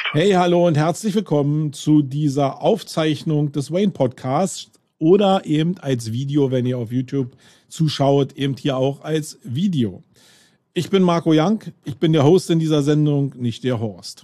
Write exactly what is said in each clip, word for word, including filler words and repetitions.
Hey, hallo und herzlich willkommen zu dieser Aufzeichnung des Wayne Podcasts oder eben als Video, wenn ihr auf YouTube zuschaut, eben hier auch als Video. Ich bin Marco Young, ich bin der Host in dieser Sendung, nicht der Horst.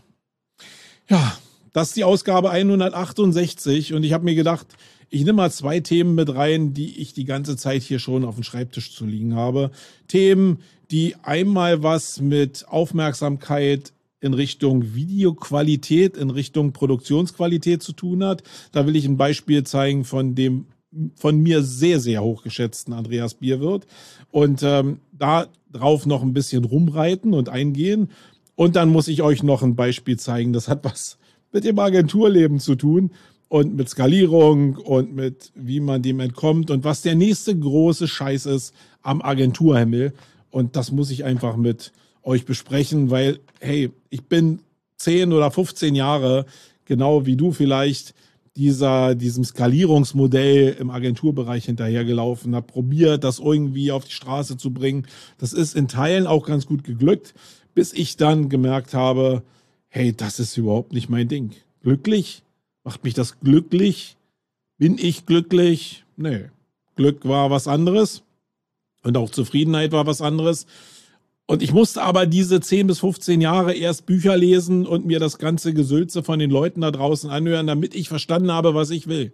Ja, das ist die Ausgabe hundertachtundsechzig und ich habe mir gedacht, ich nehme mal zwei Themen mit rein, die ich die ganze Zeit hier schon auf dem Schreibtisch zu liegen habe. Themen, die einmal was mit Aufmerksamkeit in Richtung Videoqualität, in Richtung Produktionsqualität zu tun hat. Da will ich ein Beispiel zeigen von dem von mir sehr, sehr hochgeschätzten Andreas Bierwirth und ähm, da drauf noch ein bisschen rumreiten und eingehen. Und dann muss ich euch noch ein Beispiel zeigen, das hat was mit dem Agenturleben zu tun und mit Skalierung und mit wie man dem entkommt und was der nächste große Scheiß ist am Agenturhimmel. Und das muss ich einfach mit euch besprechen, weil, hey, ich bin zehn oder fünfzehn Jahre, genau wie du vielleicht, dieser, diesem Skalierungsmodell im Agenturbereich hinterhergelaufen, habe probiert, das irgendwie auf die Straße zu bringen. Das ist in Teilen auch ganz gut geglückt, bis ich dann gemerkt habe, hey, das ist überhaupt nicht mein Ding. Glücklich? Macht mich das glücklich? Bin ich glücklich? Nee. Glück war was anderes und auch Zufriedenheit war was anderes. Und ich musste aber diese zehn bis fünfzehn Jahre erst Bücher lesen und mir das ganze Gesülze von den Leuten da draußen anhören, damit ich verstanden habe, was ich will.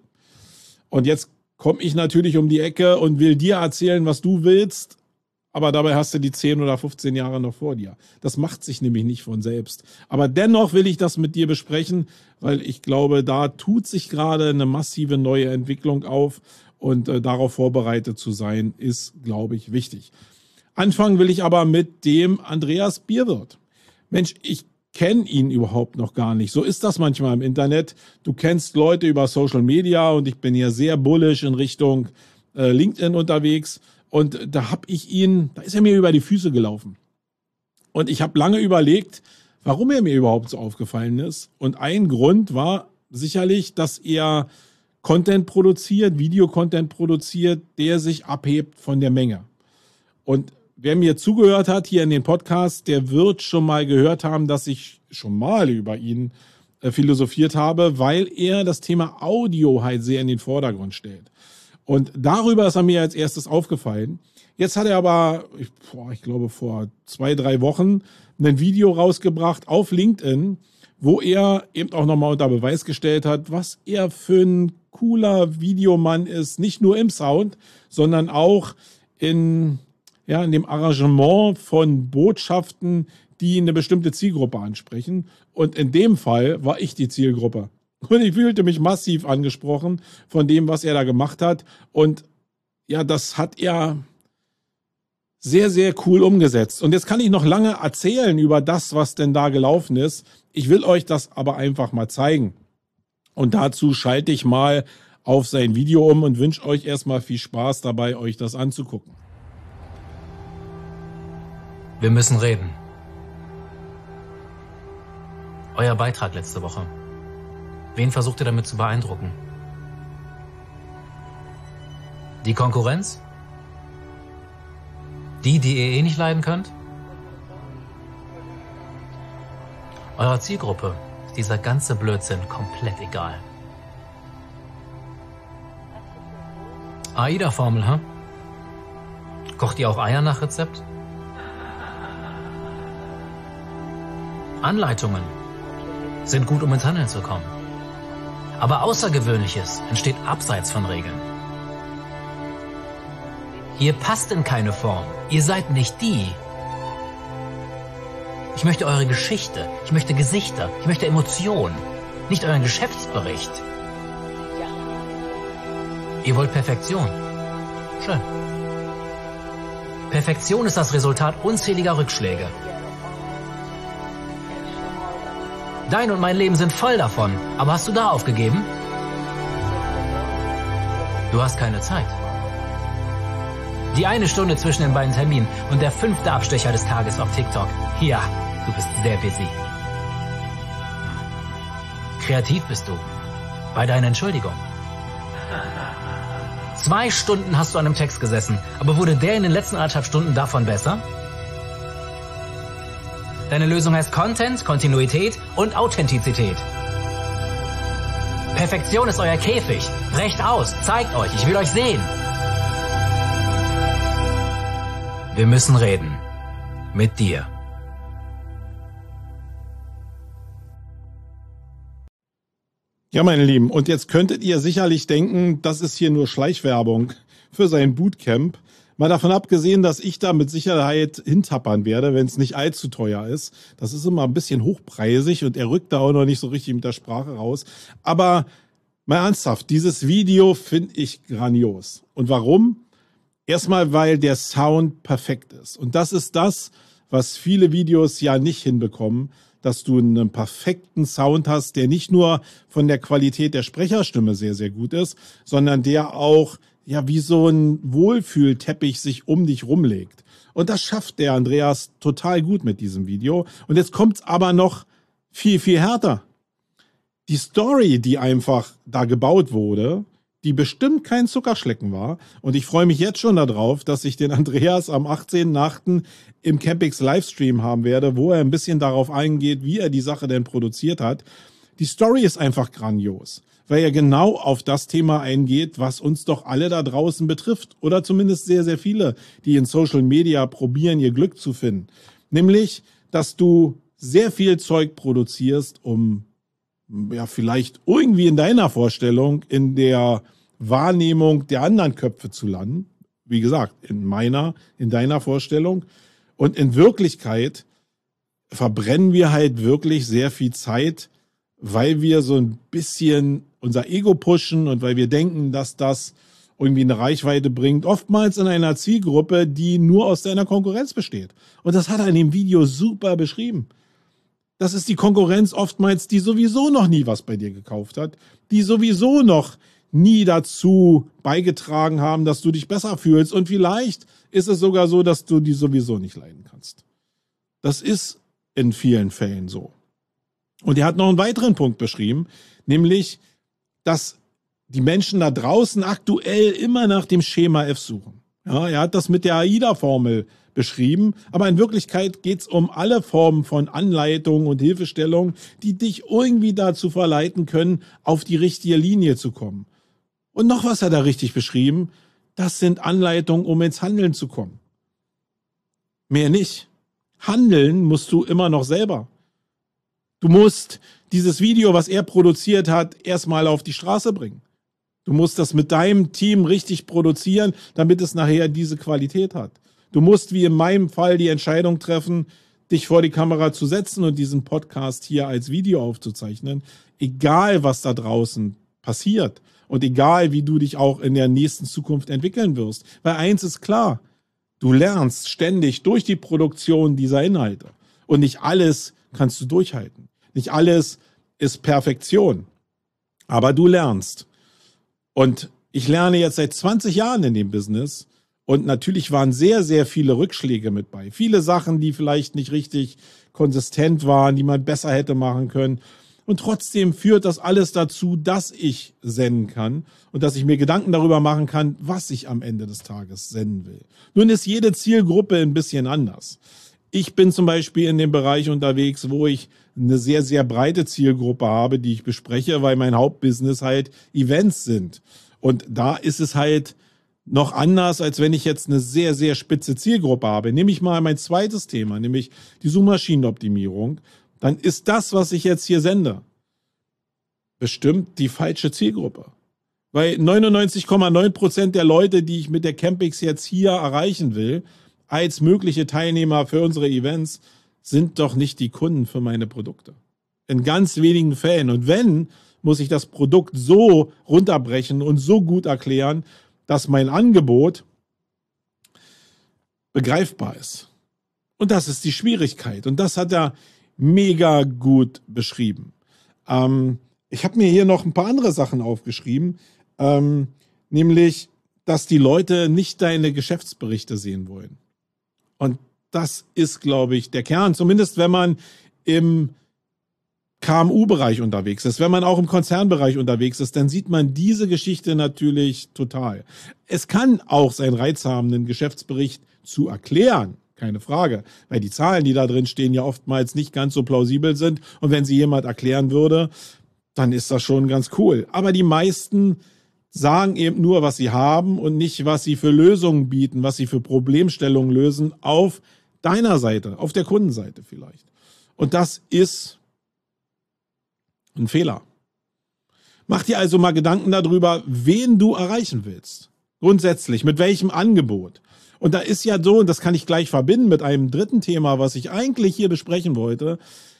Und jetzt komme ich natürlich um die Ecke und will dir erzählen, was du willst, aber dabei hast du die zehn oder fünfzehn Jahre noch vor dir. Das macht sich nämlich nicht von selbst. Aber dennoch will ich das mit dir besprechen, weil ich glaube, da tut sich gerade eine massive neue Entwicklung auf und äh, darauf vorbereitet zu sein, ist, glaube ich, wichtig. Anfangen will ich aber mit dem Andreas Bierwirth. Mensch, ich kenne ihn überhaupt noch gar nicht. So ist das manchmal im Internet. Du kennst Leute über Social Media und ich bin hier sehr bullish in Richtung äh, LinkedIn unterwegs. Und da habe ich ihn, da ist er mir über die Füße gelaufen. Und ich habe lange überlegt, warum er mir überhaupt so aufgefallen ist. Und ein Grund war sicherlich, dass er Content produziert, Videocontent produziert, der sich abhebt von der Menge. Und wer mir zugehört hat hier in den Podcast, der wird schon mal gehört haben, dass ich schon mal über ihn äh, philosophiert habe, weil er das Thema Audio halt sehr in den Vordergrund stellt. Und darüber ist er mir als erstes aufgefallen. Jetzt hat er aber, ich, boah, ich glaube vor zwei, drei Wochen ein Video rausgebracht auf LinkedIn, wo er eben auch nochmal unter Beweis gestellt hat, was er für ein cooler Videomann ist. Nicht nur im Sound, sondern auch in... ja, in dem Arrangement von Botschaften, die eine bestimmte Zielgruppe ansprechen. Und in dem Fall war ich die Zielgruppe. Und ich fühlte mich massiv angesprochen von dem, was er da gemacht hat. Und ja, das hat er sehr, sehr cool umgesetzt. Und jetzt kann ich noch lange erzählen über das, was denn da gelaufen ist. Ich will euch das aber einfach mal zeigen. Und dazu schalte ich mal auf sein Video um und wünsche euch erstmal viel Spaß dabei, euch das anzugucken. Wir müssen reden. Euer Beitrag letzte Woche. Wen versucht ihr damit zu beeindrucken? Die Konkurrenz? Die, die ihr eh nicht leiden könnt? Eurer Zielgruppe ist dieser ganze Blödsinn komplett egal. AIDA-Formel, hä? Kocht ihr auch Eier nach Rezept? Anleitungen sind gut, um ins Handeln zu kommen. Aber Außergewöhnliches entsteht abseits von Regeln. Ihr passt in keine Form. Ihr seid nicht die. Ich möchte eure Geschichte. Ich möchte Gesichter. Ich möchte Emotionen. Nicht euren Geschäftsbericht. Ihr wollt Perfektion. Schön. Perfektion ist das Resultat unzähliger Rückschläge. Dein und mein Leben sind voll davon. Aber hast du da aufgegeben? Du hast keine Zeit. Die eine Stunde zwischen den beiden Terminen und der fünfte Abstecher des Tages auf TikTok. Ja, du bist sehr busy. Kreativ bist du. Bei deiner Entschuldigung. Zwei Stunden hast du an einem Text gesessen, aber wurde der in den letzten anderthalb Stunden davon besser? Deine Lösung heißt Content, Kontinuität und Authentizität. Perfektion ist euer Käfig. Brecht aus, zeigt euch, ich will euch sehen. Wir müssen reden. Mit dir. Ja, meine Lieben, und jetzt könntet ihr sicherlich denken, das ist hier nur Schleichwerbung für sein Bootcamp. Mal davon abgesehen, dass ich da mit Sicherheit hintappern werde, wenn es nicht allzu teuer ist. Das ist immer ein bisschen hochpreisig und er rückt da auch noch nicht so richtig mit der Sprache raus. Aber mal ernsthaft, dieses Video finde ich grandios. Und warum? Erstmal, weil der Sound perfekt ist. Und das ist das, was viele Videos ja nicht hinbekommen, dass du einen perfekten Sound hast, der nicht nur von der Qualität der Sprecherstimme sehr, sehr gut ist, sondern der auch ja wie so ein Wohlfühlteppich sich um dich rumlegt. Und das schafft der Andreas total gut mit diesem Video. Und jetzt kommt's aber noch viel, viel härter. Die Story, die einfach da gebaut wurde, die bestimmt kein Zuckerschlecken war. Und ich freue mich jetzt schon darauf, dass ich den Andreas am achtzehnten achten im Campix Livestream haben werde, wo er ein bisschen darauf eingeht, wie er die Sache denn produziert hat. Die Story ist einfach grandios, weil er genau auf das Thema eingeht, was uns doch alle da draußen betrifft. Oder zumindest sehr, sehr viele, die in Social Media probieren, ihr Glück zu finden. Nämlich, dass du sehr viel Zeug produzierst, um ja vielleicht irgendwie in deiner Vorstellung, in der Wahrnehmung der anderen Köpfe zu landen. Wie gesagt, in meiner, in deiner Vorstellung. Und in Wirklichkeit verbrennen wir halt wirklich sehr viel Zeit, weil wir so ein bisschen unser Ego pushen und weil wir denken, dass das irgendwie eine Reichweite bringt. Oftmals in einer Zielgruppe, die nur aus deiner Konkurrenz besteht. Und das hat er in dem Video super beschrieben. Das ist die Konkurrenz oftmals, die sowieso noch nie was bei dir gekauft hat, die sowieso noch nie dazu beigetragen haben, dass du dich besser fühlst. Und vielleicht ist es sogar so, dass du die sowieso nicht leiden kannst. Das ist in vielen Fällen so. Und er hat noch einen weiteren Punkt beschrieben, nämlich, dass die Menschen da draußen aktuell immer nach dem Schema F suchen. Ja, er hat das mit der AIDA-Formel beschrieben, aber in Wirklichkeit geht es um alle Formen von Anleitung und Hilfestellung, die dich irgendwie dazu verleiten können, auf die richtige Linie zu kommen. Und noch was hat er richtig beschrieben, das sind Anleitungen, um ins Handeln zu kommen. Mehr nicht. Handeln musst du immer noch selber. Du musst dieses Video, was er produziert hat, erstmal auf die Straße bringen. Du musst das mit deinem Team richtig produzieren, damit es nachher diese Qualität hat. Du musst, wie in meinem Fall, die Entscheidung treffen, dich vor die Kamera zu setzen und diesen Podcast hier als Video aufzuzeichnen. Egal, was da draußen passiert und egal, wie du dich auch in der nächsten Zukunft entwickeln wirst. Weil eins ist klar, du lernst ständig durch die Produktion dieser Inhalte. Und nicht alles kannst du durchhalten. Nicht alles ist Perfektion. Aber du lernst. Und ich lerne jetzt seit zwanzig Jahren in dem Business. Und natürlich waren sehr, sehr viele Rückschläge mit bei. Viele Sachen, die vielleicht nicht richtig konsistent waren, die man besser hätte machen können. Und trotzdem führt das alles dazu, dass ich senden kann und dass ich mir Gedanken darüber machen kann, was ich am Ende des Tages senden will. Nun ist jede Zielgruppe ein bisschen anders. Ich bin zum Beispiel in dem Bereich unterwegs, wo ich eine sehr, sehr breite Zielgruppe habe, die ich bespreche, weil mein Hauptbusiness halt Events sind. Und da ist es halt noch anders, als wenn ich jetzt eine sehr, sehr spitze Zielgruppe habe. Nehme ich mal mein zweites Thema, nämlich die Suchmaschinenoptimierung. Dann ist das, was ich jetzt hier sende, bestimmt die falsche Zielgruppe. Weil neunundneunzig Komma neun Prozent der Leute, die ich mit der Campix jetzt hier erreichen will, als mögliche Teilnehmer für unsere Events, sind doch nicht die Kunden für meine Produkte. In ganz wenigen Fällen. Und wenn, muss ich das Produkt so runterbrechen und so gut erklären, dass mein Angebot begreifbar ist. Und das ist die Schwierigkeit. Und das hat er mega gut beschrieben. Ähm, ich habe mir hier noch ein paar andere Sachen aufgeschrieben, ähm, nämlich, dass die Leute nicht deine Geschäftsberichte sehen wollen. Und das ist, glaube ich, der Kern. Zumindest wenn man im K M U-Bereich unterwegs ist, wenn man auch im Konzernbereich unterwegs ist, dann sieht man diese Geschichte natürlich total. Es kann auch seinen Reiz haben, einen Geschäftsbericht zu erklären, keine Frage. Weil die Zahlen, die da drin stehen, ja oftmals nicht ganz so plausibel sind. Und wenn sie jemand erklären würde, dann ist das schon ganz cool. Aber die meisten sagen eben nur, was sie haben und nicht, was sie für Lösungen bieten, was sie für Problemstellungen lösen auf deiner Seite, auf der Kundenseite vielleicht. Und das ist ein Fehler. Mach dir also mal Gedanken darüber, wen du erreichen willst. Grundsätzlich, mit welchem Angebot. Und da ist ja so, und das kann ich gleich verbinden mit einem dritten Thema, was ich eigentlich hier besprechen wollte.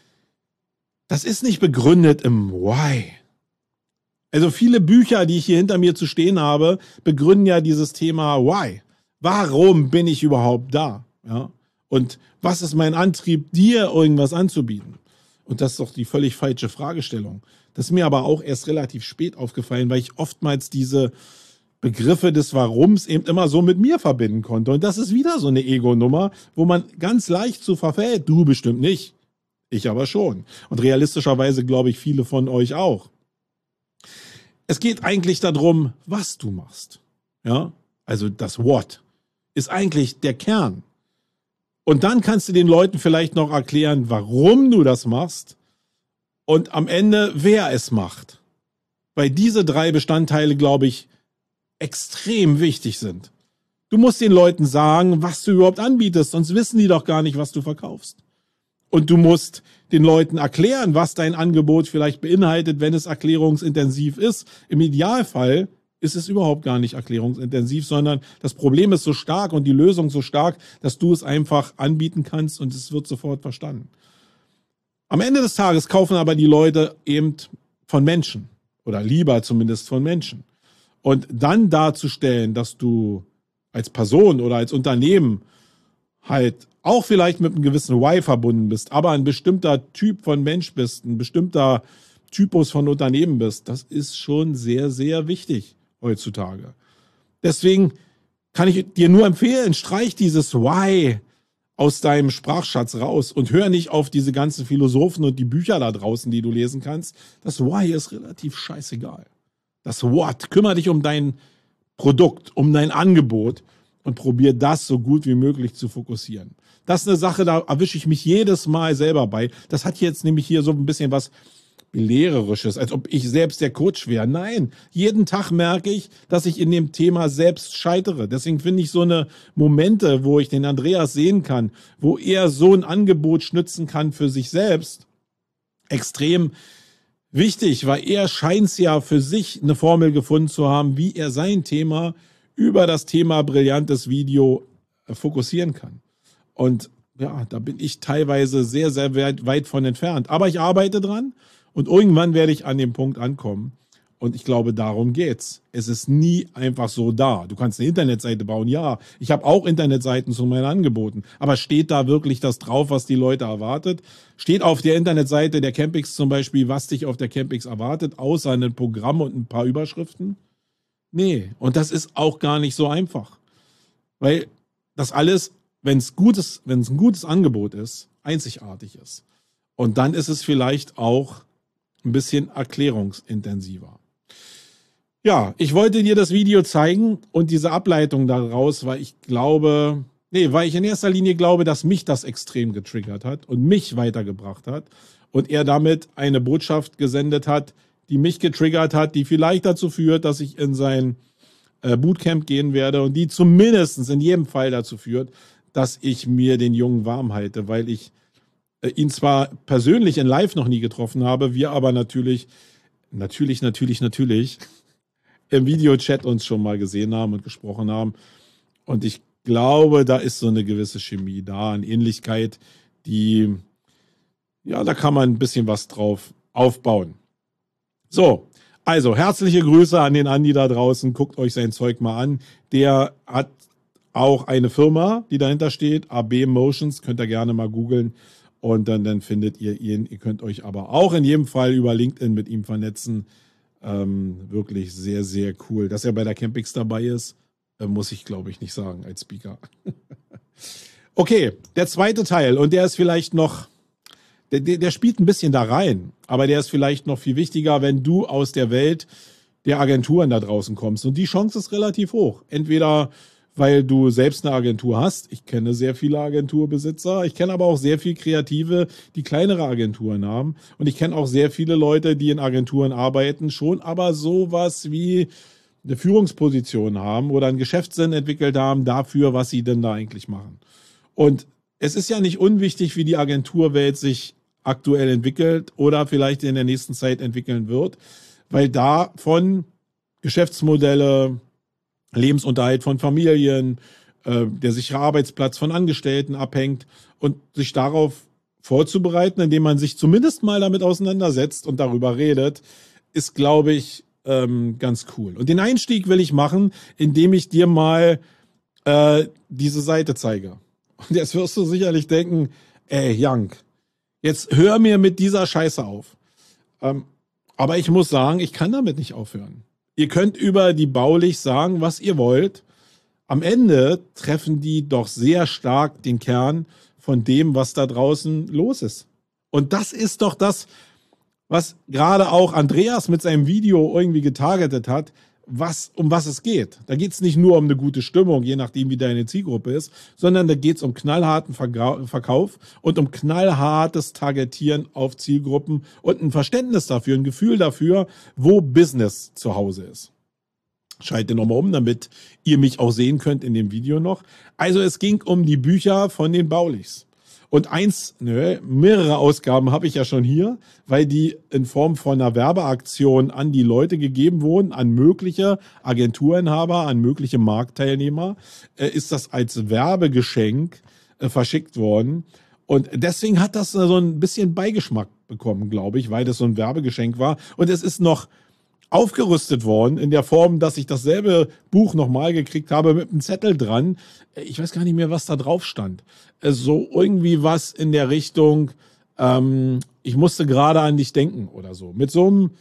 Das ist nicht begründet im Why. Also viele Bücher, die ich hier hinter mir zu stehen habe, begründen ja dieses Thema Why. Warum bin ich überhaupt da? Ja? Und was ist mein Antrieb, dir irgendwas anzubieten? Und das ist doch die völlig falsche Fragestellung. Das ist mir aber auch erst relativ spät aufgefallen, weil ich oftmals diese Begriffe des Warums eben immer so mit mir verbinden konnte. Und das ist wieder so eine Ego-Nummer, wo man ganz leicht zu verfällt. Du bestimmt nicht. Ich aber schon. Und realistischerweise glaube ich viele von euch auch. Es geht eigentlich darum, was du machst. Ja? Also das What ist eigentlich der Kern. Und dann kannst du den Leuten vielleicht noch erklären, warum du das machst und am Ende, wer es macht. Weil diese drei Bestandteile, glaube ich, extrem wichtig sind. Du musst den Leuten sagen, was du überhaupt anbietest, sonst wissen die doch gar nicht, was du verkaufst. Und du musst den Leuten erklären, was dein Angebot vielleicht beinhaltet, wenn es erklärungsintensiv ist. Im Idealfall ist es überhaupt gar nicht erklärungsintensiv, sondern das Problem ist so stark und die Lösung so stark, dass du es einfach anbieten kannst und es wird sofort verstanden. Am Ende des Tages kaufen aber die Leute eben von Menschen oder lieber zumindest von Menschen. Und dann darzustellen, dass du als Person oder als Unternehmen halt auch vielleicht mit einem gewissen Why verbunden bist, aber ein bestimmter Typ von Mensch bist, ein bestimmter Typus von Unternehmen bist, das ist schon sehr, sehr wichtig heutzutage. Deswegen kann ich dir nur empfehlen, streich dieses Why aus deinem Sprachschatz raus und hör nicht auf diese ganzen Philosophen und die Bücher da draußen, die du lesen kannst. Das Why ist relativ scheißegal. Das What, kümmere dich um dein Produkt, um dein Angebot und probier das so gut wie möglich zu fokussieren. Das ist eine Sache, da erwische ich mich jedes Mal selber bei. Das hat jetzt nämlich hier so ein bisschen was Belehrerisches, als ob ich selbst der Coach wäre. Nein, jeden Tag merke ich, dass ich in dem Thema selbst scheitere. Deswegen finde ich so eine Momente, wo ich den Andreas sehen kann, wo er so ein Angebot schnitzen kann für sich selbst, extrem wichtig, weil er scheint ja für sich eine Formel gefunden zu haben, wie er sein Thema über das Thema brillantes Video fokussieren kann. Und ja, da bin ich teilweise sehr, sehr weit, weit von entfernt. Aber ich arbeite dran und irgendwann werde ich an dem Punkt ankommen. Und ich glaube, darum geht's. Es ist nie einfach so da. Du kannst eine Internetseite bauen, ja. Ich habe auch Internetseiten zu meinen Angeboten. Aber steht da wirklich das drauf, was die Leute erwartet? Steht auf der Internetseite der Campix zum Beispiel, was dich auf der Campix erwartet, außer ein Programm und ein paar Überschriften? Nee, und das ist auch gar nicht so einfach. Weil das alles, wenn es gutes, wenn es ein gutes Angebot ist, einzigartig ist. Und dann ist es vielleicht auch ein bisschen erklärungsintensiver. Ja, ich wollte dir das Video zeigen und diese Ableitung daraus, weil ich glaube, nee, weil ich in erster Linie glaube, dass mich das extrem getriggert hat und mich weitergebracht hat und er damit eine Botschaft gesendet hat, die mich getriggert hat, die vielleicht dazu führt, dass ich in sein äh, Bootcamp gehen werde und die zumindest in jedem Fall dazu führt, dass ich mir den Jungen warm halte, weil ich äh, ihn zwar persönlich in Live noch nie getroffen habe, wir aber natürlich, natürlich, natürlich, natürlich im Videochat uns schon mal gesehen haben und gesprochen haben. Und ich glaube, da ist so eine gewisse Chemie da, eine Ähnlichkeit, die, ja, da kann man ein bisschen was drauf aufbauen. So, also herzliche Grüße an den Andi da draußen. Guckt euch sein Zeug mal an. Der hat auch eine Firma, die dahinter steht, A B Motions, könnt ihr gerne mal googeln. Und dann, dann findet ihr ihn. Ihr könnt euch aber auch in jedem Fall über LinkedIn mit ihm vernetzen. Ähm, wirklich sehr, sehr cool. Dass er bei der Campix dabei ist, äh, muss ich, glaube ich, nicht sagen als Speaker. Okay, der zweite Teil. Und der ist vielleicht noch, der, der, der spielt ein bisschen da rein. Aber der ist vielleicht noch viel wichtiger, wenn du aus der Welt der Agenturen da draußen kommst. Und die Chance ist relativ hoch. Entweder weil du selbst eine Agentur hast. Ich kenne sehr viele Agenturbesitzer. Ich kenne aber auch sehr viele Kreative, die kleinere Agenturen haben. Und ich kenne auch sehr viele Leute, die in Agenturen arbeiten, schon aber sowas wie eine Führungsposition haben oder einen Geschäftssinn entwickelt haben dafür, was sie denn da eigentlich machen. Und es ist ja nicht unwichtig, wie die Agenturwelt sich aktuell entwickelt oder vielleicht in der nächsten Zeit entwickeln wird, weil davon Geschäftsmodelle, Lebensunterhalt von Familien, äh, der sichere Arbeitsplatz von Angestellten abhängt und sich darauf vorzubereiten, indem man sich zumindest mal damit auseinandersetzt und darüber redet, ist, glaube ich, ähm, ganz cool. Und den Einstieg will ich machen, indem ich dir mal äh, diese Seite zeige. Und jetzt wirst du sicherlich denken, ey, Jank, jetzt hör mir mit dieser Scheiße auf. Ähm, aber ich muss sagen, ich kann damit nicht aufhören. Ihr könnt über die Baulich sagen, was ihr wollt. Am Ende treffen die doch sehr stark den Kern von dem, was da draußen los ist. Und das ist doch das, was gerade auch Andreas mit seinem Video irgendwie getargetet hat, was, um was es geht. Da geht es nicht nur um eine gute Stimmung, je nachdem, wie deine Zielgruppe ist, sondern da geht es um knallharten Verkauf und um knallhartes Targetieren auf Zielgruppen und ein Verständnis dafür, ein Gefühl dafür, wo Business zu Hause ist. Schalte nochmal um, damit ihr mich auch sehen könnt in dem Video noch. Also es ging um die Bücher von den Baulichs. Und eins, nö, mehrere Ausgaben habe ich ja schon hier, weil die in Form von einer Werbeaktion an die Leute gegeben wurden, an mögliche Agenturinhaber, an mögliche Marktteilnehmer, äh, ist das als Werbegeschenk äh, verschickt worden. Und deswegen hat das so ein bisschen Beigeschmack bekommen, glaube ich, weil das so ein Werbegeschenk war. Und es ist noch aufgerüstet worden in der Form, dass ich dasselbe Buch nochmal gekriegt habe mit einem Zettel dran. Ich weiß gar nicht mehr, was da drauf stand. So irgendwie was in der Richtung, ähm, ich musste gerade an dich denken oder so. Mit so einem,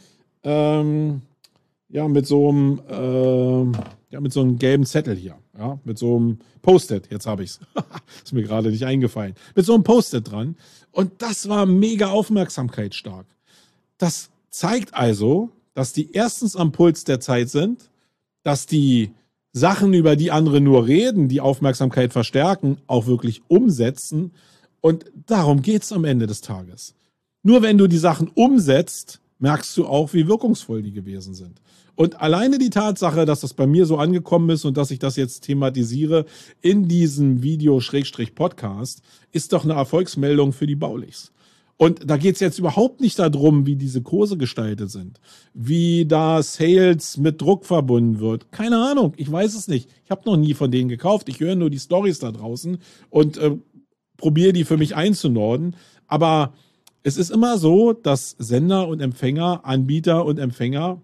ähm, ja, mit so einem, äh, ja, mit so einem gelben Zettel hier. Ja, mit so einem Post-it. Jetzt habe ich's. Ist mir gerade nicht eingefallen. Mit so einem Post-it dran. Und das war mega aufmerksamkeitsstark. Das zeigt also, dass die erstens am Puls der Zeit sind, dass die Sachen, über die andere nur reden, die Aufmerksamkeit verstärken, auch wirklich umsetzen. Und darum geht's am Ende des Tages. Nur wenn du die Sachen umsetzt, merkst du auch, wie wirkungsvoll die gewesen sind. Und alleine die Tatsache, dass das bei mir so angekommen ist und dass ich das jetzt thematisiere in diesem Video-Podcast, ist doch eine Erfolgsmeldung für die Baulichs. Und da geht es jetzt überhaupt nicht darum, wie diese Kurse gestaltet sind, wie da Sales mit Druck verbunden wird. Keine Ahnung, ich weiß es nicht. Ich habe noch nie von denen gekauft. Ich höre nur die Storys da draußen und äh, probiere die für mich einzunorden. Aber es ist immer so, dass Sender und Empfänger, Anbieter und Empfänger,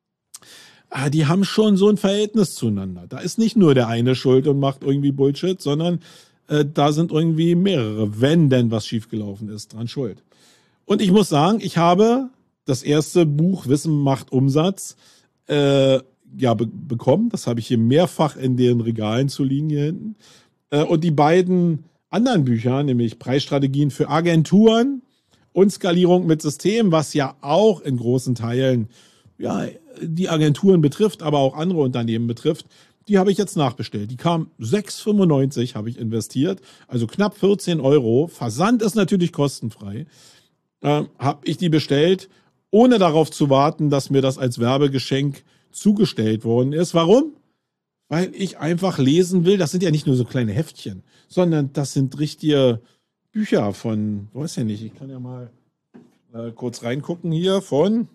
ah, die haben schon so ein Verhältnis zueinander. Da ist nicht nur der eine schuld und macht irgendwie Bullshit, sondern äh, da sind irgendwie mehrere, wenn denn was schiefgelaufen ist, dran schuld. Und ich muss sagen, ich habe das erste Buch Wissen macht Umsatz äh, ja be- bekommen. Das habe ich hier mehrfach in den Regalen zu liegen hier hinten. Äh, und die beiden anderen Bücher, nämlich Preisstrategien für Agenturen und Skalierung mit System, was ja auch in großen Teilen ja die Agenturen betrifft, aber auch andere Unternehmen betrifft, die habe ich jetzt nachbestellt. Die kam sechs Euro fünfundneunzig, habe ich investiert, also knapp vierzehn Euro. Versand ist natürlich kostenfrei. Äh, habe ich die bestellt, ohne darauf zu warten, dass mir das als Werbegeschenk zugestellt worden ist. Warum? Weil ich einfach lesen will. Das sind ja nicht nur so kleine Heftchen, sondern das sind richtige Bücher von, weiß ja nicht, ich kann ja mal äh, kurz reingucken hier, von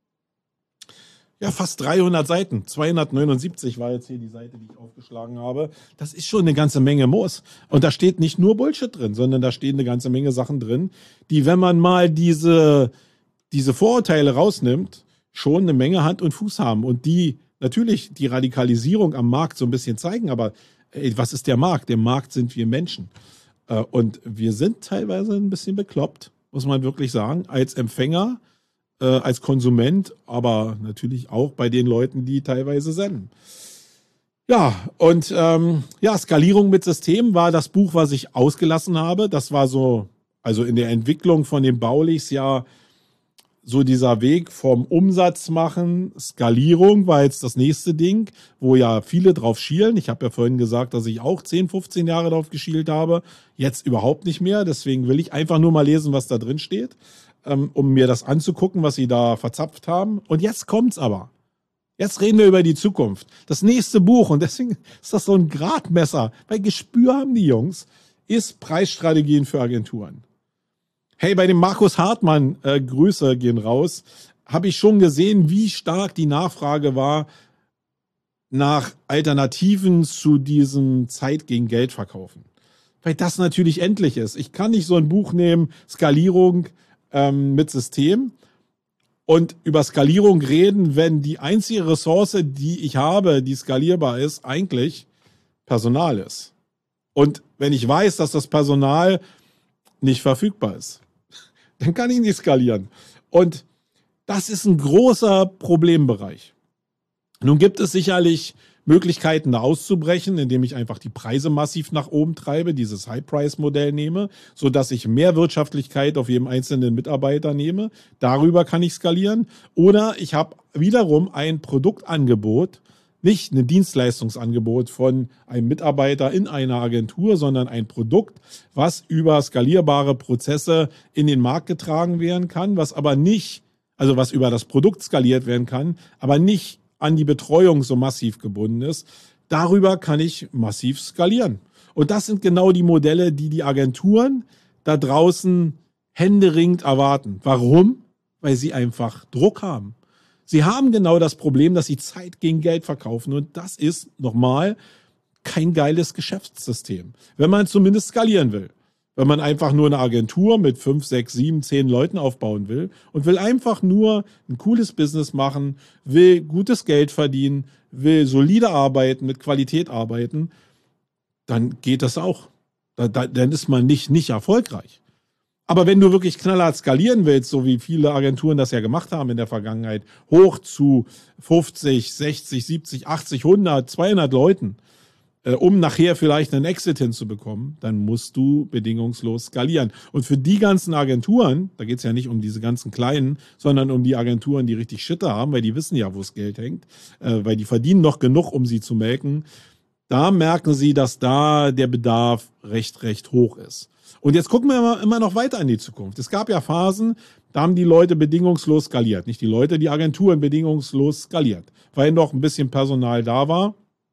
ja, fast dreihundert Seiten. zweihundertneunundsiebzig war jetzt hier die Seite, die ich aufgeschlagen habe. Das ist schon eine ganze Menge Moos. Und da steht nicht nur Bullshit drin, sondern da stehen eine ganze Menge Sachen drin, die, wenn man mal diese, diese Vorurteile rausnimmt, schon eine Menge Hand und Fuß haben. Und die natürlich die Radikalisierung am Markt so ein bisschen zeigen. Aber ey, was ist der Markt? Der Markt sind wir Menschen. Äh, und wir sind teilweise ein bisschen bekloppt, muss man wirklich sagen, als Empfänger, als Konsument, aber natürlich auch bei den Leuten, die teilweise senden. Ja, und ähm, ja, Skalierung mit System war das Buch, was ich ausgelassen habe. Das war so, also in der Entwicklung von den Baulichs ja so dieser Weg vom Umsatz machen, Skalierung war jetzt das nächste Ding, wo ja viele drauf schielen. Ich habe ja vorhin gesagt, dass ich auch zehn, fünfzehn Jahre drauf geschielt habe. Jetzt überhaupt nicht mehr. Deswegen will ich einfach nur mal lesen, was da drin steht, ähm, um mir das anzugucken, was sie da verzapft haben. Und jetzt kommt's aber. Jetzt reden wir über die Zukunft. Das nächste Buch, und deswegen ist das so ein Gradmesser, weil Gespür haben die Jungs, ist Preisstrategien für Agenturen. Hey, bei dem Markus Hartmann, äh, Grüße gehen raus, habe ich schon gesehen, wie stark die Nachfrage war nach Alternativen zu diesem Zeit gegen Geld verkaufen. Weil das natürlich endlich ist. Ich kann nicht so ein Buch nehmen, Skalierung ähm, mit System, und über Skalierung reden, wenn die einzige Ressource, die ich habe, die skalierbar ist, eigentlich Personal ist. Und wenn ich weiß, dass das Personal nicht verfügbar ist, dann kann ich nicht skalieren. Und das ist ein großer Problembereich. Nun gibt es sicherlich Möglichkeiten, da auszubrechen, indem ich einfach die Preise massiv nach oben treibe, dieses High-Price-Modell nehme, sodass ich mehr Wirtschaftlichkeit auf jedem einzelnen Mitarbeiter nehme. Darüber kann ich skalieren. Oder ich habe wiederum ein Produktangebot, nicht ein Dienstleistungsangebot von einem Mitarbeiter in einer Agentur, sondern ein Produkt, was über skalierbare Prozesse in den Markt getragen werden kann, was aber nicht, also was über das Produkt skaliert werden kann, aber nicht an die Betreuung so massiv gebunden ist. Darüber kann ich massiv skalieren. Und das sind genau die Modelle, die die Agenturen da draußen händeringend erwarten. Warum? Weil sie einfach Druck haben. Sie haben genau das Problem, dass sie Zeit gegen Geld verkaufen. Und das ist, nochmal, kein geiles Geschäftssystem. Wenn man zumindest skalieren will. Wenn man einfach nur eine Agentur mit fünf, sechs, sieben, zehn Leuten aufbauen will und will einfach nur ein cooles Business machen, will gutes Geld verdienen, will solide arbeiten, mit Qualität arbeiten, dann geht das auch. Da, da, dann ist man nicht, nicht erfolgreich. Aber wenn du wirklich knallhart skalieren willst, so wie viele Agenturen das ja gemacht haben in der Vergangenheit, hoch zu fünfzig, sechzig, siebzig, achtzig, hundert, zweihundert Leuten, um nachher vielleicht einen Exit hinzubekommen, dann musst du bedingungslos skalieren. Und für die ganzen Agenturen, da geht es ja nicht um diese ganzen kleinen, sondern um die Agenturen, die richtig Schitte haben, weil die wissen ja, wo das Geld hängt, äh, weil die verdienen noch genug, um sie zu melken, da merken sie, dass da der Bedarf recht, recht hoch ist. Und jetzt gucken wir immer, immer noch weiter in die Zukunft. Es gab ja Phasen, da haben die Leute bedingungslos skaliert. Nicht die Leute, die Agenturen bedingungslos skaliert, weil noch ein bisschen Personal da war.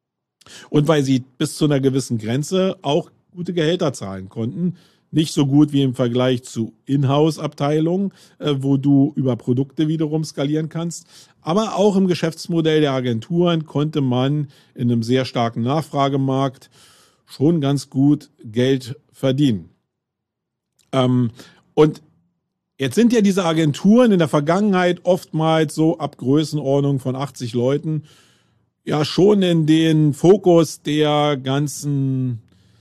Und weil sie bis zu einer gewissen Grenze auch gute Gehälter zahlen konnten. Nicht so gut wie im Vergleich zu Inhouse-Abteilungen, äh, wo du über Produkte wiederum skalieren kannst. Aber auch im Geschäftsmodell der Agenturen konnte man in einem sehr starken Nachfragemarkt schon ganz gut Geld verdienen. Ähm, und jetzt sind ja diese Agenturen in der Vergangenheit oftmals so ab Größenordnung von achtzig Leuten ja schon in den Fokus der ganzen,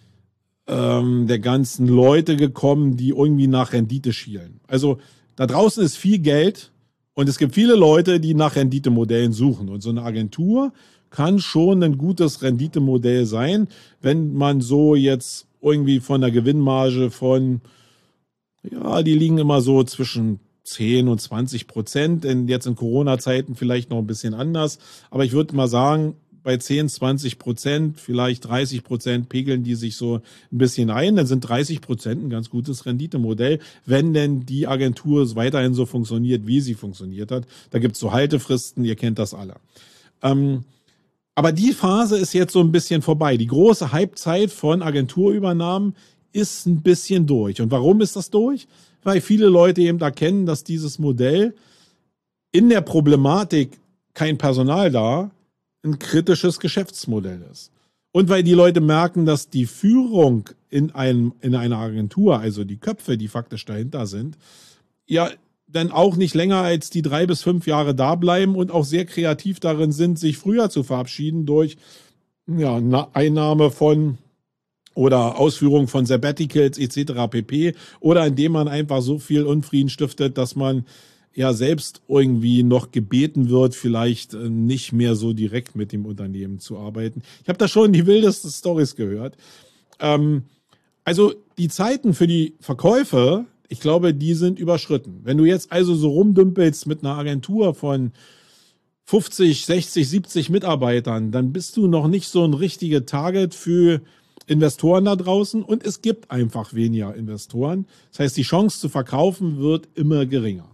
ähm, der ganzen Leute gekommen, die irgendwie nach Rendite schielen. Also da draußen ist viel Geld und es gibt viele Leute, die nach Renditemodellen suchen. Und so eine Agentur kann schon ein gutes Renditemodell sein, wenn man so jetzt irgendwie von der Gewinnmarge von, ja, die liegen immer so zwischen zehn und zwanzig Prozent, denn jetzt in Corona-Zeiten vielleicht noch ein bisschen anders. Aber ich würde mal sagen, bei zehn, zwanzig Prozent, vielleicht dreißig Prozent pegeln die sich so ein bisschen ein. Dann sind dreißig Prozent ein ganz gutes Renditemodell, wenn denn die Agentur weiterhin so funktioniert, wie sie funktioniert hat. Da gibt es so Haltefristen, ihr kennt das alle. Ähm, aber die Phase ist jetzt so ein bisschen vorbei. Die große Hypezeit von Agenturübernahmen ist ein bisschen durch. Und warum ist das durch? Weil viele Leute eben erkennen, dass dieses Modell in der Problematik kein Personal da ein kritisches Geschäftsmodell ist. Und weil die Leute merken, dass die Führung in, einem, in einer Agentur, also die Köpfe, die faktisch dahinter sind, ja dann auch nicht länger als die drei bis fünf Jahre da bleiben und auch sehr kreativ darin sind, sich früher zu verabschieden durch ja, Einnahme von oder Ausführung von Sabbaticals et cetera pp. Oder indem man einfach so viel Unfrieden stiftet, dass man ja selbst irgendwie noch gebeten wird, vielleicht nicht mehr so direkt mit dem Unternehmen zu arbeiten. Ich habe da schon die wildesten Storys gehört. Ähm, also die Zeiten für die Verkäufe ich glaube, die sind überschritten. Wenn du jetzt also so rumdümpelst mit einer Agentur von fünfzig, sechzig, siebzig Mitarbeitern, dann bist du noch nicht so ein richtiger Target für Investoren da draußen und es gibt einfach weniger Investoren. Das heißt, die Chance zu verkaufen wird immer geringer.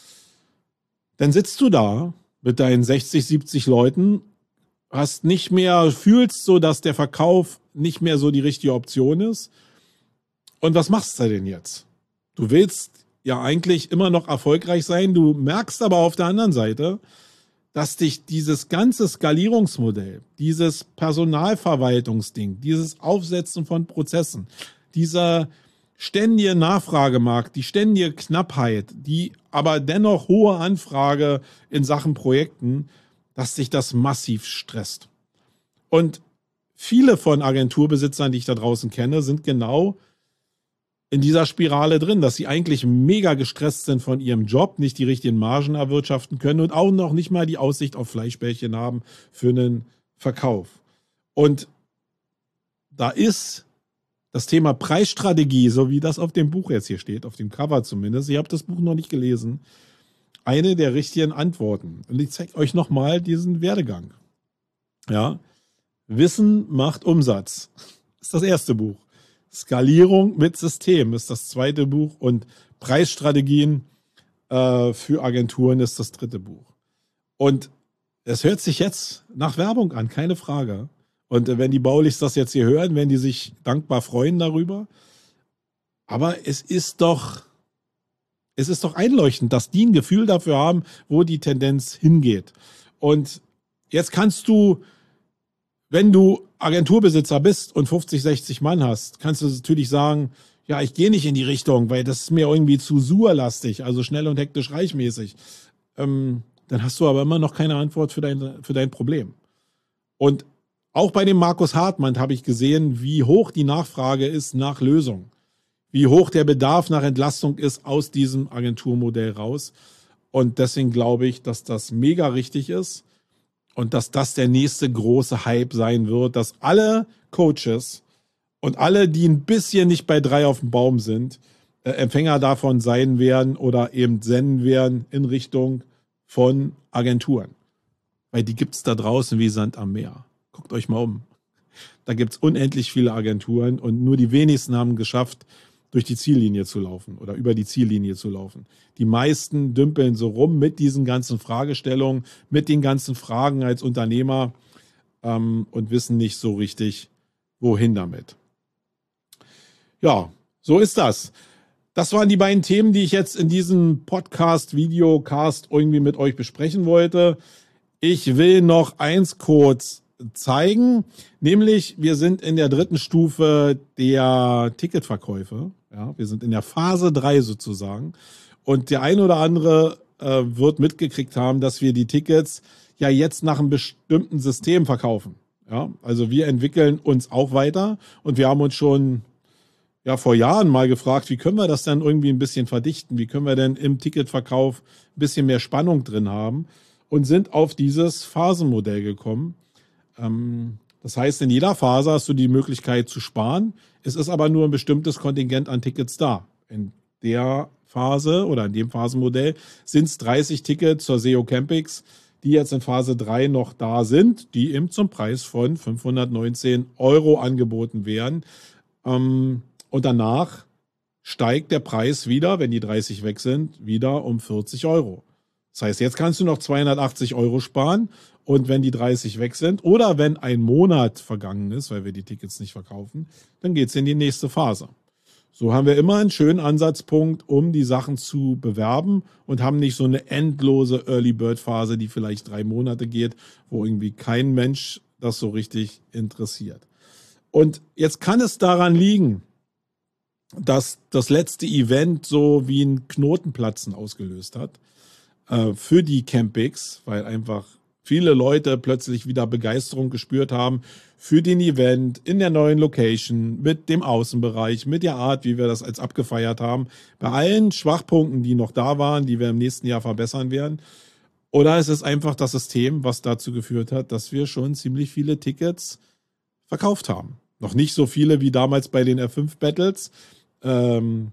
Dann sitzt du da mit deinen sechzig, siebzig Leuten, hast nicht mehr, fühlst so, dass der Verkauf nicht mehr so die richtige Option ist. Und was machst du denn jetzt? Du willst ja eigentlich immer noch erfolgreich sein, du merkst aber auf der anderen Seite, dass dich dieses ganze Skalierungsmodell, dieses Personalverwaltungsding, dieses Aufsetzen von Prozessen, dieser ständige Nachfragemarkt, die ständige Knappheit, die aber dennoch hohe Anfrage in Sachen Projekten, dass dich das massiv stresst. Und viele von Agenturbesitzern, die ich da draußen kenne, sind genau in dieser Spirale drin, dass sie eigentlich mega gestresst sind von ihrem Job, nicht die richtigen Margen erwirtschaften können und auch noch nicht mal die Aussicht auf Fleischbällchen haben für einen Verkauf. Und da ist das Thema Preisstrategie, so wie das auf dem Buch jetzt hier steht, auf dem Cover zumindest, ich habe das Buch noch nicht gelesen, eine der richtigen Antworten. Und ich zeige euch nochmal diesen Werdegang. Ja, Wissen macht Umsatz. Das ist das erste Buch. Skalierung mit System ist das zweite Buch und Preisstrategien äh, für Agenturen ist das dritte Buch. Und es hört sich jetzt nach Werbung an, keine Frage. Und äh, wenn die Baulichs das jetzt hier hören, werden die sich dankbar freuen darüber. Aber es ist doch, es ist doch einleuchtend, dass die ein Gefühl dafür haben, wo die Tendenz hingeht. Und jetzt kannst du, wenn du Agenturbesitzer bist und fünfzig, sechzig Mann hast, kannst du natürlich sagen, ja, ich gehe nicht in die Richtung, weil das ist mir irgendwie zu surlastig, also schnell und hektisch reichmäßig. Ähm, dann hast du aber immer noch keine Antwort für dein, für dein Problem. Und auch bei dem Markus Hartmann habe ich gesehen, wie hoch die Nachfrage ist nach Lösungen, wie hoch der Bedarf nach Entlastung ist aus diesem Agenturmodell raus. Und deswegen glaube ich, dass das mega richtig ist. Und dass das der nächste große Hype sein wird, dass alle Coaches und alle, die ein bisschen nicht bei drei auf dem Baum sind, äh, Empfänger davon sein werden oder eben senden werden in Richtung von Agenturen. Weil die gibt es da draußen wie Sand am Meer. Guckt euch mal um. Da gibt es unendlich viele Agenturen und nur die wenigsten haben geschafft, durch die Ziellinie zu laufen oder über die Ziellinie zu laufen. Die meisten dümpeln so rum mit diesen ganzen Fragestellungen, mit den ganzen Fragen als Unternehmer ähm, und wissen nicht so richtig, wohin damit. Ja, so ist das. Das waren die beiden Themen, die ich jetzt in diesem Podcast, Videocast irgendwie mit euch besprechen wollte. Ich will noch eins kurz zeigen, nämlich wir sind in der dritten Stufe der Ticketverkäufe. Ja, wir sind in der Phase drei sozusagen. Und der ein oder andere äh, wird mitgekriegt haben, dass wir die Tickets ja jetzt nach einem bestimmten System verkaufen. Ja, also wir entwickeln uns auch weiter und wir haben uns schon ja vor Jahren mal gefragt, wie können wir das dann irgendwie ein bisschen verdichten? Wie können wir denn im Ticketverkauf ein bisschen mehr Spannung drin haben? Und sind auf dieses Phasenmodell gekommen. Ähm, das heißt, in jeder Phase hast du die Möglichkeit zu sparen. Es ist aber nur ein bestimmtes Kontingent an Tickets da. In der Phase oder in dem Phasenmodell sind es dreißig Tickets zur S E O Campix, die jetzt in Phase drei noch da sind, die eben zum Preis von fünfhundertneunzehn Euro angeboten werden. Ähm, und danach steigt der Preis wieder, wenn die dreißig weg sind, wieder um vierzig Euro. Das heißt, jetzt kannst du noch zweihundertachtzig Euro sparen und wenn die dreißig weg sind oder wenn ein Monat vergangen ist, weil wir die Tickets nicht verkaufen, dann geht es in die nächste Phase. So haben wir immer einen schönen Ansatzpunkt, um die Sachen zu bewerben und haben nicht so eine endlose Early-Bird-Phase, die vielleicht drei Monate geht, wo irgendwie kein Mensch das so richtig interessiert. Und jetzt kann es daran liegen, dass das letzte Event so wie ein Knotenplatzen ausgelöst hat äh, für die Campix, weil einfach viele Leute plötzlich wieder Begeisterung gespürt haben für den Event in der neuen Location, mit dem Außenbereich, mit der Art, wie wir das als abgefeiert haben, bei allen Schwachpunkten, die noch da waren, die wir im nächsten Jahr verbessern werden. Oder es ist einfach das System, was dazu geführt hat, dass wir schon ziemlich viele Tickets verkauft haben. Noch nicht so viele wie damals bei den R fünf Battles. Ähm,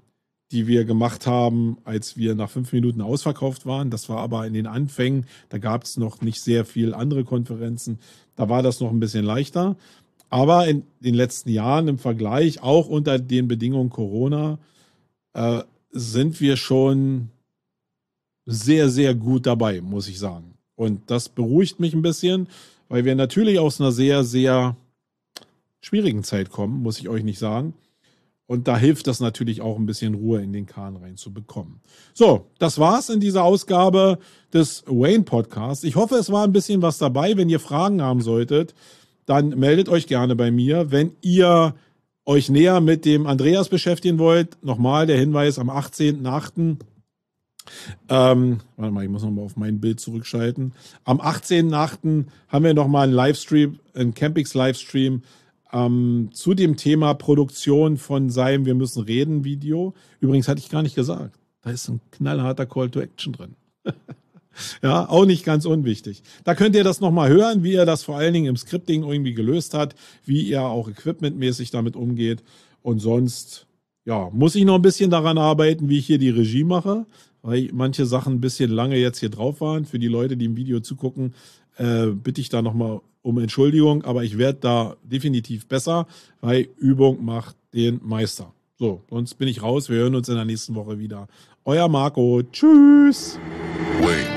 die wir gemacht haben, als wir nach fünf Minuten ausverkauft waren. Das war aber in den Anfängen, da gab es noch nicht sehr viel andere Konferenzen. Da war das noch ein bisschen leichter. Aber in den letzten Jahren im Vergleich, auch unter den Bedingungen Corona, äh, sind wir schon sehr, sehr gut dabei, muss ich sagen. Und das beruhigt mich ein bisschen, weil wir natürlich aus einer sehr, sehr schwierigen Zeit kommen, muss ich euch nicht sagen. Und da hilft das natürlich auch ein bisschen Ruhe in den Kahn reinzubekommen. So, das war's in dieser Ausgabe des Wayne Podcasts. Ich hoffe, es war ein bisschen was dabei. Wenn ihr Fragen haben solltet, dann meldet euch gerne bei mir. Wenn ihr euch näher mit dem Andreas beschäftigen wollt, nochmal der Hinweis am achtzehnten achten Ähm, warte mal, ich muss nochmal auf mein Bild zurückschalten. Am achtzehnten achten haben wir nochmal einen Livestream, einen Campix-Livestream ähm, zu dem Thema Produktion von seinem Wir müssen reden Video. Übrigens hatte ich gar nicht gesagt, da ist ein knallharter Call to Action drin. Ja, auch nicht ganz unwichtig. Da könnt ihr das nochmal hören, wie er das vor allen Dingen im Scripting irgendwie gelöst hat, wie er auch equipmentmäßig damit umgeht. Und sonst, ja, muss ich noch ein bisschen daran arbeiten, wie ich hier die Regie mache, weil manche Sachen ein bisschen lange jetzt hier drauf waren. Für die Leute, die im Video zugucken, äh, bitte ich da nochmal um Entschuldigung, aber ich werde da definitiv besser, weil Übung macht den Meister. So, sonst bin ich raus. Wir hören uns in der nächsten Woche wieder. Euer Marco. Tschüss. Wait.